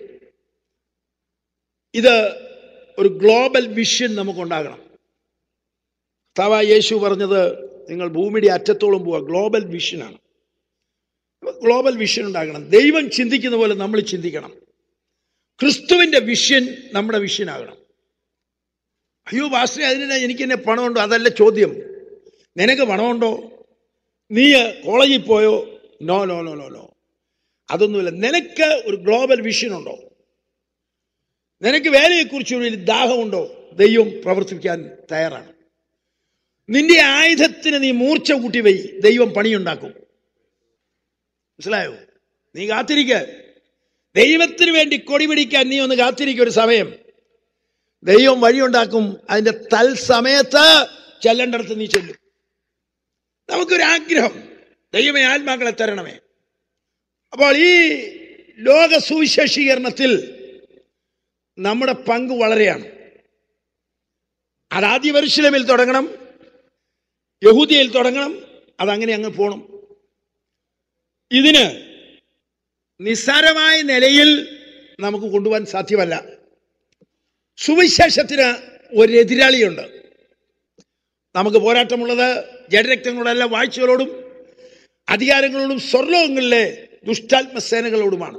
ഇത് ഒരു ഗ്ലോബൽ വിഷൻ നമുക്കുണ്ടാകണം. കർത്താവായ യേശു പറഞ്ഞത് നിങ്ങൾ ഭൂമിയുടെ അറ്റത്തോളം പോവുക. ഗ്ലോബൽ വിഷനാണ്. ഗ്ലോബൽ വിഷൻ ഉണ്ടാകണം. ദൈവം ചിന്തിക്കുന്ന പോലെ നമ്മൾ ചിന്തിക്കണം. ക്രിസ്തുവിന്റെ വിഷൻ നമ്മുടെ വിഷനാകണം. അയ്യോ പാസ്റ്ററെ, അതിനാ എനിക്ക് എന്നെ പണമുണ്ടോ? അതല്ല ചോദ്യം. നിനക്ക് പണമുണ്ടോ? നീ കോളേജിൽ പോയോ? No no no no no അതൊന്നുമില്ല. നിനക്ക് ഒരു ഗ്ലോബൽ വിഷൻ ഉണ്ടോ? നിനക്ക് വേലയെക്കുറിച്ച് ഒരു ദാഹമുണ്ടോ? ദൈവം പ്രവർത്തിക്കാൻ തയ്യാറാണ്. നിന്റെ ആയുധത്തിന് നീ മൂർച്ച കൂട്ടി വൈ, ദൈവം പണിയുണ്ടാക്കും. മനസ്സിലായോ? നീ കാത്തിരിക്ക. ദൈവത്തിന് വേണ്ടി കൊടി പിടിക്കാൻ നീ ഒന്ന് കാത്തിരിക്കുക. ഒരു സമയം ദൈവം വഴിയുണ്ടാക്കും. അതിന്റെ തൽസമയത്ത് ചെല്ലേണ്ടടുത്ത് നീ ചെല്ലും. നമുക്കൊരാഗ്രഹം, ദൈവമേ ആത്മാക്കളെ തരണമേ. അപ്പോൾ ഈ ലോക സുവിശേഷീകരണത്തിൽ നമ്മുടെ പങ്ക് വളരെയാണ്. അതാദ്യ യെരൂശലേമിൽ തുടങ്ങണം, യഹൂദിയയിൽ തുടങ്ങണം, അതങ്ങനെ അങ്ങ് പോകണം. ഇതിന് നിസ്സാരമായ നിലയിൽ നമുക്ക് കൊണ്ടുപോകാൻ സാധ്യമല്ല. സുവിശേഷത്തിന് ഒരു എതിരാളിയുണ്ട്. നമുക്ക് പോരാട്ടമുള്ളത് ജഡരക്തങ്ങളോടല്ല, വാഴ്ചകളോടും അധികാരങ്ങളോടും സ്വർലോകങ്ങളിലെ ദുഷ്ടാത്മസേനകളോടുമാണ്.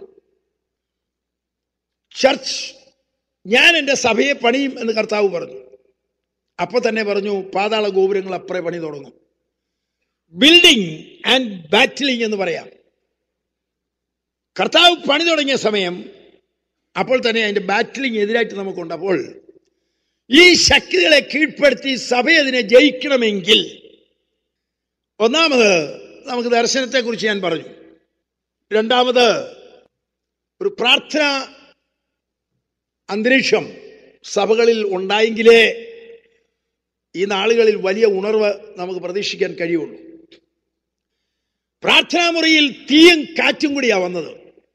ചർച്ച്, ഞാൻ എൻ്റെ സഭയെ പണിയും എന്ന് കർത്താവ് പറഞ്ഞു. അപ്പൊ തന്നെ പറഞ്ഞു, പാതാള ഗോപുരങ്ങൾ അപ്പുറേ പണി തുടങ്ങും. ബിൽഡിംഗ് ആൻഡ് ബാറ്റിലിംഗ് എന്ന് പറയാം. കർത്താവ് പണി തുടങ്ങിയ സമയം അപ്പോൾ തന്നെ അതിന്റെ ബാറ്റിലിംഗ് എതിരായിട്ട് നമുക്കുണ്ട്. അപ്പോൾ ഈ ശക്തികളെ കീഴ്പ്പെടുത്തി സഭ അതിനെ ജയിക്കണമെങ്കിൽ ഒന്നാമത് നമുക്ക് ദർശനത്തെക്കുറിച്ച് ഞാൻ പറഞ്ഞു. രണ്ടാമത് ഒരു പ്രാർത്ഥന അന്തരീക്ഷം സഭകളിൽ ഉണ്ടായെങ്കിലേ ഈ നാളുകളിൽ വലിയ ഉണർവ് നമുക്ക് പ്രതീക്ഷിക്കാൻ കഴിയുള്ളൂ. പ്രാർത്ഥനാമുറിയിൽ തീയും കാറ്റും കൂടിയാ വന്നത്.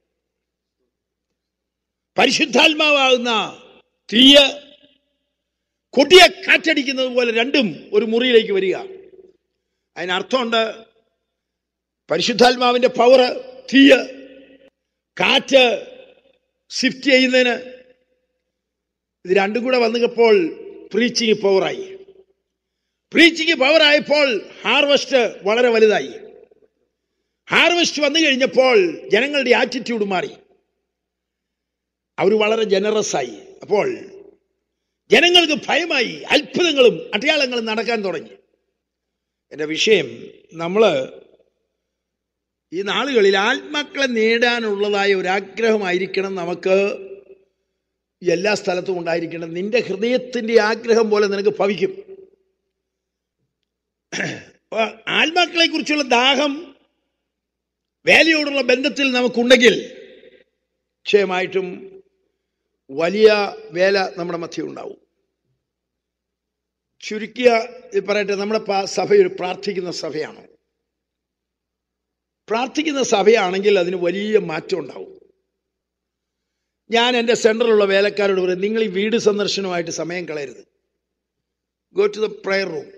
പരിശുദ്ധാത്മാവാകുന്ന തീയ കൊടിയ കാറ്റടിക്കുന്നത് പോലെ രണ്ടും ഒരു മുറിയിലേക്ക് വരിക. അതിനർത്ഥമുണ്ട്, പരിശുദ്ധാത്മാവിന്റെ പവർ തീയ, കാറ്റ് ഷിഫ്റ്റ് ചെയ്യുന്നതിന്. ഇത് രണ്ടും കൂടെ വന്നപ്പോൾ പ്രീച്ചിങ് പവറായി. പ്രീച്ചിങ് പവറായപ്പോൾ ഹാർവസ്റ്റ് വളരെ വലുതായി. ഹാർവസ്റ്റ് വന്നു കഴിഞ്ഞപ്പോൾ ജനങ്ങളുടെ ആറ്റിറ്റ്യൂഡ് മാറി. അവർ വളരെ ജനറസ് ആയി. അപ്പോൾ ജനങ്ങൾക്ക് ഭയമായി. അത്ഭുതങ്ങളും അടയാളങ്ങളും നടക്കാൻ തുടങ്ങി. എൻ്റെ വിഷയം, നമ്മൾ ഈ നാളുകളിൽ ആത്മാക്കളെ നേടാനുള്ളതായ ഒരാഗ്രഹമായിരിക്കണം നമുക്ക് എല്ലാ സ്ഥലത്തും ഉണ്ടായിരിക്കണം. നിന്റെ ഹൃദയത്തിൻ്റെ ആഗ്രഹം പോലെ നിനക്ക് ഭവിക്കും. ആത്മാക്കളെ കുറിച്ചുള്ള ദാഹം വേലയോടുള്ള ബന്ധത്തിൽ നമുക്കുണ്ടെങ്കിൽ നിശ്ചയമായിട്ടും വലിയ വേല നമ്മുടെ മധ്യം ഉണ്ടാവും. ചുരുക്കിയ പറയട്ടെ, നമ്മുടെ സഭ ഒരു പ്രാർത്ഥിക്കുന്ന സഭയാണ്. പ്രാർത്ഥിക്കുന്ന സഭയാണെങ്കിൽ അതിന് വലിയ മാറ്റം ഉണ്ടാവും. ഞാൻ എൻ്റെ സെൻറ്ററിലുള്ള വേലക്കാരോട് പറയും, നിങ്ങൾ ഈ വീട് സന്ദർശനമായിട്ട് സമയം കളയരുത്. Go to the prayer room.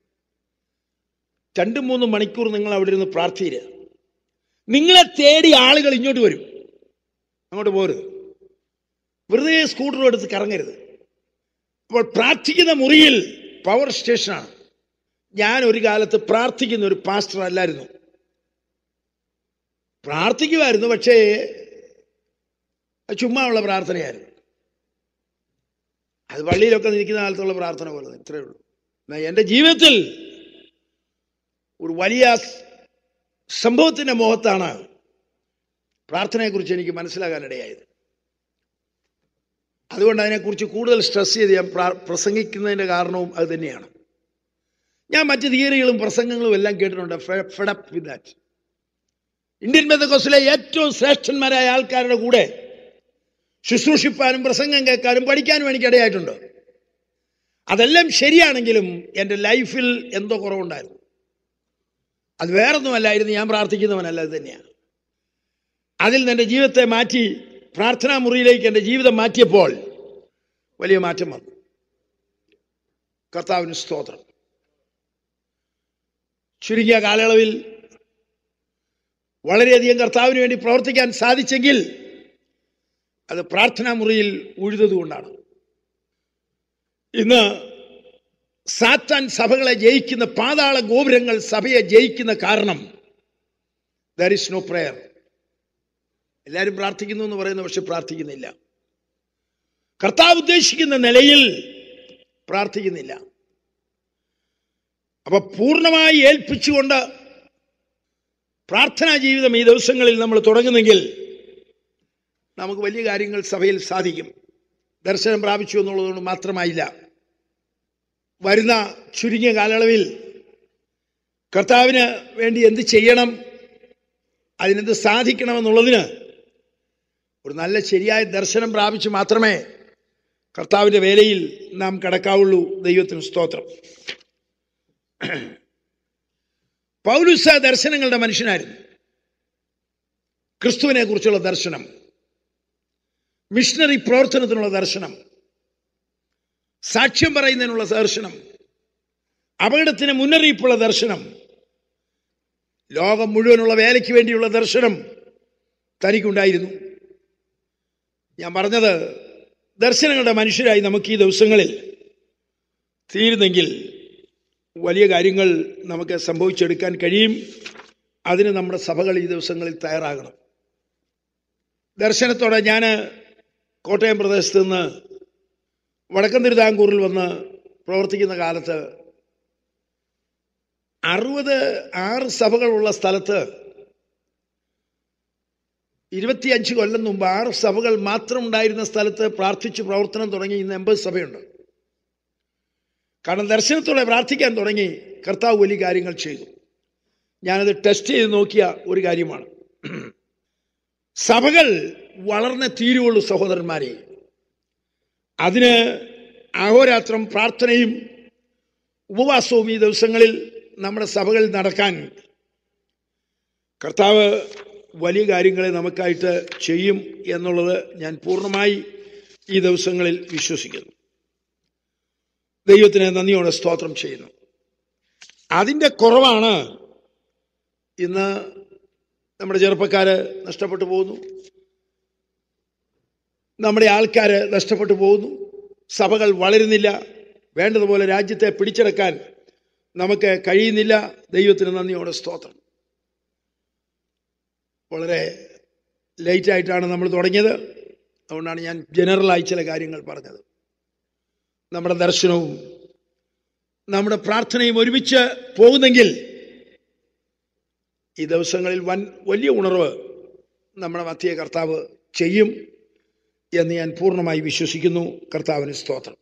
രണ്ടും മൂന്നും മണിക്കൂർ നിങ്ങൾ അവിടെ ഇരുന്ന് പ്രാർത്ഥിക്കുക. നിങ്ങളെ തേടി ആളുകൾ ഇങ്ങോട്ട് വരും. അങ്ങോട്ട് പോരുത്. വെറുതെ സ്കൂട്ടറും എടുത്ത് കറങ്ങരുത്. അപ്പോൾ പ്രാർത്ഥിക്കുന്ന മുറിയിൽ പവർ സ്റ്റേഷനാണ്. ഞാൻ ഒരു കാലത്ത് പ്രാർത്ഥിക്കുന്ന ഒരു പാസ്റ്റർ അല്ലായിരുന്നു. പ്രാർത്ഥിക്കുമായിരുന്നു, പക്ഷേ ചുമ്മാ ഉള്ള പ്രാർത്ഥനയായിരുന്നു. അത് പള്ളിയിലൊക്കെ നിൽക്കുന്ന കാലത്തുള്ള പ്രാർത്ഥന പോലെ ഇത്രയേ ഉള്ളൂ. എന്നാൽ എൻ്റെ ജീവിതത്തിൽ ഒരു വലിയ സംഭവത്തിൻ്റെ മുഖത്താണ് പ്രാർത്ഥനയെക്കുറിച്ച് എനിക്ക് മനസ്സിലാകാനിടയായത്. അതുകൊണ്ട് അതിനെക്കുറിച്ച് കൂടുതൽ സ്ട്രെസ് ചെയ്ത് ഞാൻ പ്രസംഗിക്കുന്നതിൻ്റെ കാരണവും അത് തന്നെയാണ്. ഞാൻ മറ്റ് തിയറികളും പ്രസംഗങ്ങളും എല്ലാം കേട്ടിട്ടുണ്ട്. Fed up with that. Indian പെന്തക്കോസ്തിലെ ഏറ്റവും ശ്രേഷ്ഠന്മാരായ ആൾക്കാരുടെ കൂടെ ശുശ്രൂഷിപ്പാനും പ്രസംഗം കേൾക്കാനും പഠിക്കാനും എനിക്കിടയായിട്ടുണ്ട്. അതെല്ലാം ശരിയാണെങ്കിലും എൻ്റെ ലൈഫിൽ എന്തോ കുറവുണ്ടായിരുന്നു. അത് വേറൊന്നുമല്ലായിരുന്നു, ഞാൻ പ്രാർത്ഥിക്കുന്നവനല്ല, അത് തന്നെയാണ്. അതിൽ നിന്ന് എൻ്റെ ജീവിതത്തെ മാറ്റി പ്രാർത്ഥനാ മുറിയിലേക്ക് എൻ്റെ ജീവിതം മാറ്റിയപ്പോൾ വലിയ മാറ്റം വന്നു. കർത്താവിന് സ്തോത്രം. ചുരുങ്ങിയ കാലയളവിൽ വളരെയധികം കർത്താവിന് വേണ്ടി പ്രവർത്തിക്കാൻ സാധിച്ചെങ്കിൽ അത് പ്രാർത്ഥനാ മുറിയിൽ ഉഴുതതുകൊണ്ടാണ്. ഇന്ന് സാത്താൻ സഭകളെ ജയിക്കുന്ന പാതാള ഗോപുരങ്ങൾ സഭയെ ജയിക്കുന്ന കാരണം ദർ ഈസ് നോ പ്രയർ. എല്ലാവരും പ്രാർത്ഥിക്കുന്നു എന്ന് പറയുന്നു, പക്ഷെ പ്രാർത്ഥിക്കുന്നില്ല. കർത്താവ് ഉദ്ദേശിക്കുന്ന നിലയിൽ പ്രാർത്ഥിക്കുന്നില്ല. അപ്പൊ പൂർണ്ണമായി ഏൽപ്പിച്ചുകൊണ്ട് പ്രാർത്ഥനാ ജീവിതം ഈ ദിവസങ്ങളിൽ നമ്മൾ തുടങ്ങുന്നെങ്കിൽ നമുക്ക് വലിയ കാര്യങ്ങൾ സഭയിൽ സാധിക്കും. ദർശനം പ്രാപിച്ചു എന്നുള്ളതുകൊണ്ട് മാത്രമായില്ല. വരുന്ന ചുരുങ്ങിയ കാലയളവിൽ കർത്താവിന് വേണ്ടി എന്ത് ചെയ്യണം, അതിനെന്ത് സാധിക്കണമെന്നുള്ളതിന് ഒരു നല്ല ശരിയായ ദർശനം പ്രാപിച്ച് മാത്രമേ കർത്താവിൻ്റെ വേലയിൽ നാം കടക്കാവുള്ളൂ. ദൈവത്തിന് സ്തോത്രം. പൗലോസ് ദർശനങ്ങളുടെ മനുഷ്യനായിരുന്നു. ക്രിസ്തുവിനെ കുറിച്ചുള്ള ദർശനം, മിഷണറി പ്രവർത്തനത്തിനുള്ള ദർശനം, സാക്ഷ്യം പറയുന്നതിനുള്ള ദർശനം, അപകടത്തിന് മുന്നറിയിപ്പുള്ള ദർശനം, ലോകം മുഴുവനുള്ള വേലയ്ക്ക് വേണ്ടിയുള്ള ദർശനം തനിക്കുണ്ടായിരുന്നു. ഞാൻ പറഞ്ഞത്, ദർശനങ്ങളുടെ മനുഷ്യരായി നമുക്ക് ഈ ദിവസങ്ങളിൽ തീരുന്നെങ്കിൽ വലിയ കാര്യങ്ങൾ നമുക്ക് സംഭവിച്ചെടുക്കാൻ കഴിയും. അതിന് നമ്മുടെ സഭകൾ ഈ ദിവസങ്ങളിൽ തയ്യാറാകണം. ദർശനത്തോടെ ഞാൻ കോട്ടയം പ്രദേശത്ത് നിന്ന് വടക്കൻ തിരുവിതാംകൂറിൽ വന്ന് പ്രവർത്തിക്കുന്ന കാലത്ത് അറുപത് ആറ് സഭകളുള്ള സ്ഥലത്ത് ഇരുപത്തിയഞ്ച് കൊല്ലം മുമ്പ് ആറ് സഭകൾ മാത്രം ഉണ്ടായിരുന്ന സ്ഥലത്ത് പ്രാർത്ഥിച്ച് പ്രവർത്തനം തുടങ്ങി ഇന്ന് എൺപത് സഭയുണ്ട്. കാരണം ദർശനത്തോടെ പ്രാർത്ഥിക്കാൻ തുടങ്ങി കർത്താവ് വലിയ കാര്യങ്ങൾ ചെയ്തു. ഞാനത് ടെസ്റ്റ് ചെയ്ത് നോക്കിയ ഒരു കാര്യമാണ്. സഭകൾ വളർന്നേ തീരുവുള്ളൂ സഹോദരന്മാരെ. അതിന് അഹോരാത്രം പ്രാർത്ഥനയും ഉപവാസവും ഈ ദിവസങ്ങളിൽ നമ്മുടെ സഭകളിൽ നടക്കാൻ കർത്താവ് വലിയ കാര്യങ്ങളെ നമുക്കായിട്ട് ചെയ്യും എന്നുള്ളത് ഞാൻ പൂർണ്ണമായി ഈ ദിവസങ്ങളിൽ വിശ്വസിക്കുന്നു. ദൈവത്തിന് നന്ദിയോടെ സ്തോത്രം ചെയ്യുന്നു. അതിൻ്റെ കുറവാണ് ഇന്ന് നമ്മുടെ ചെറുപ്പക്കാര് നഷ്ടപ്പെട്ടു പോകുന്നു, നമ്മുടെ ആൾക്കാർ നഷ്ടപ്പെട്ടു പോകുന്നു, സഭകൾ വളരുന്നില്ല, വേണ്ടതുപോലെ രാജ്യത്തെ പിടിച്ചെടുക്കാൻ നമുക്ക് കഴിയുന്നില്ല. ദൈവത്തിന് നന്ദിയോടെ സ്തോത്രം. വളരെ ലേറ്റായിട്ടാണ് നമ്മൾ തുടങ്ങിയത്, അതുകൊണ്ടാണ് ഞാൻ ജനറലായി ചില കാര്യങ്ങൾ പറഞ്ഞത്. നമ്മുടെ ദർശനവും നമ്മുടെ പ്രാർത്ഥനയും ഒരുമിച്ച് പോകുന്നെങ്കിൽ ഈ ദിവസങ്ങളിൽ വൻ വലിയ ഉണർവ് നമ്മുടെ മധ്യേ കർത്താവ് ചെയ്യും എന്ന് ഞാൻ പൂർണ്ണമായി വിശ്വസിക്കുന്നു. കർത്താവിന് സ്തോത്രം.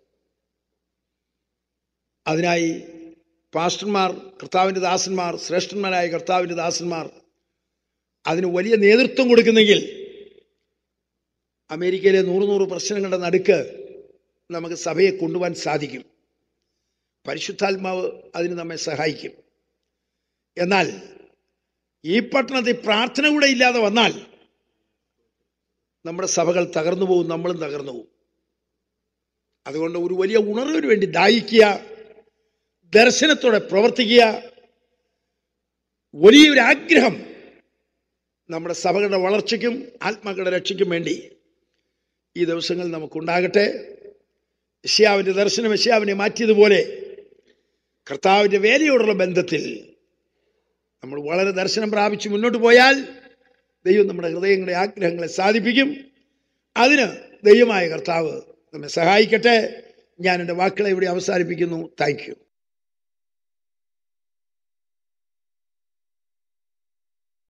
അതിനായി പാസ്റ്റർമാർ, കർത്താവിൻ്റെ ദാസന്മാർ, ശ്രേഷ്ഠന്മാരായ കർത്താവിൻ്റെ ദാസന്മാർ അതിന് വലിയ നേതൃത്വം കൊടുക്കുന്നെങ്കിൽ അമേരിക്കയിലെ നൂറ് നൂറ് പ്രശ്നങ്ങളുടെ നടുക്ക് നമുക്ക് സഭയെ കൊണ്ടുപോകാൻ സാധിക്കും. പരിശുദ്ധാത്മാവ് അതിന് നമ്മെ സഹായിക്കും. എന്നാൽ ഈ പട്ടണത്തിൽ പ്രാർത്ഥന കൂടെ ഇല്ലാതെ വന്നാൽ നമ്മുടെ സഭകൾ തകർന്നു പോകും, നമ്മളും തകർന്നു പോകും. അതുകൊണ്ട് ഒരു വലിയ ഉണർവിന് വേണ്ടി ദാഹിക്കുക, ദർശനത്തോടെ പ്രവർത്തിക്കുക, വലിയൊരു ആഗ്രഹം നമ്മുടെ സഭകളുടെ വളർച്ചയ്ക്കും ആത്മാക്കളുടെ രക്ഷയ്ക്കും വേണ്ടി ഈ ദിവസങ്ങൾ നമുക്കുണ്ടാകട്ടെ. യെശയ്യാവിൻ്റെ ദർശനം യെശയ്യാവിനെ മാറ്റിയതുപോലെ കർത്താവിൻ്റെ വേലയോടുള്ള ബന്ധത്തിൽ നമ്മൾ വളരെ ദർശനം പ്രാപിച്ച് മുന്നോട്ട് പോയാൽ ദൈവം നമ്മുടെ ഹൃദയങ്ങളുടെ ആഗ്രഹങ്ങളെ സാധിപ്പിക്കും. അതിന് ദൈവമായ കർത്താവ് നമ്മെ സഹായിക്കട്ടെ. ഞാൻ എൻ്റെ വാക്കുകളെ ഇവിടെ അവസാനിപ്പിക്കുന്നു. Thank U.